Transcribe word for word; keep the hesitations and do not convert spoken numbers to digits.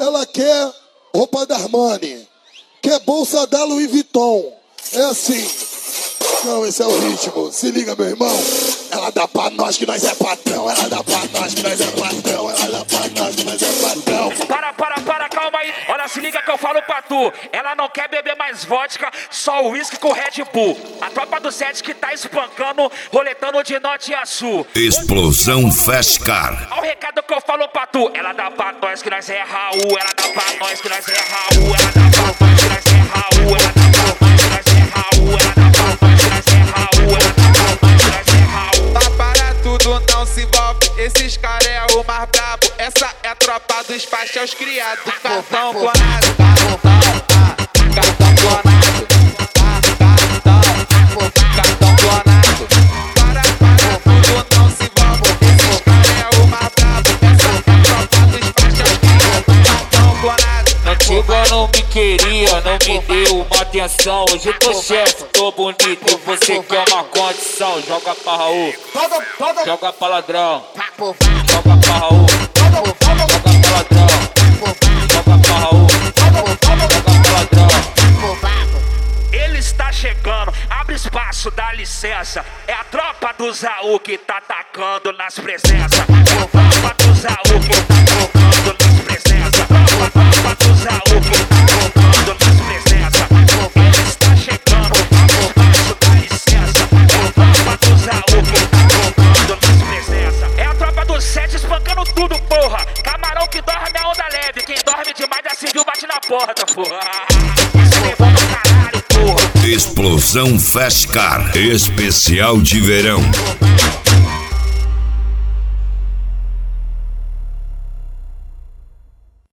ela quer roupa da Armani, quer bolsa da Louis Vuitton. É assim. Não, esse é o ritmo. Se liga, meu irmão. Ela dá pra nós que nós é patrão. Ela dá pra nós que nós é patrão. Ela dá pra nós que nós é patrão. Para, para, para, calma aí. Olha, se liga que eu falo pra tu. Ela não quer beber mais vodka, só uísque com Red Bull. A tropa do sete que tá espancando, roletando de norte a sul. Explosão Fast Car. Olha o recado que eu falo pra tu. Ela dá pra nós que nós é Raul. Ela dá pra nós que nós é Raul. Ela dá pra nós que nós é Raul. Ela dá pra nós que nós é Raul. Ela dá pra nós que nós é Raul. Ela dá pra nós que nós é Raul. Tá para tudo, não se envolve. Esses caras é o mais brabo. Essa é a tropa dos pastéis criados. Cartão clonado, cartão clonado, cartão clonado. Para, para tudo, não se envolve. Esses caras é o mais brabo. Essa é a tropa dos pastéis criados. Cartão clonado. Antiga não me queria, não me deu uma atenção. Hoje eu tô chefe, tô bonito, você quer uma condição. Joga pra Raul, joga pra ladrão. Joga pra Raul, joga pra ladrão. Joga pra Raul, joga pra ladrão. Ele está chegando, abre espaço, dá licença. É a tropa do Zaú que tá atacando nas presenças. É a tropa do Zaú que tá atacando nas presenças. A tropa do Zaú que tá atacando nas presenças. Ele está chegando, abre espaço, dá licença. É a tropa do Zaú que tá atacando nas presenças. É a tropa do sete espancando tudo, porra. Camarão que dorme é onda leve. Quem dorme demais já se viu, bate na porta, porra. Isso é levou no caralho, porra. Explosão Fast Car. Especial de verão.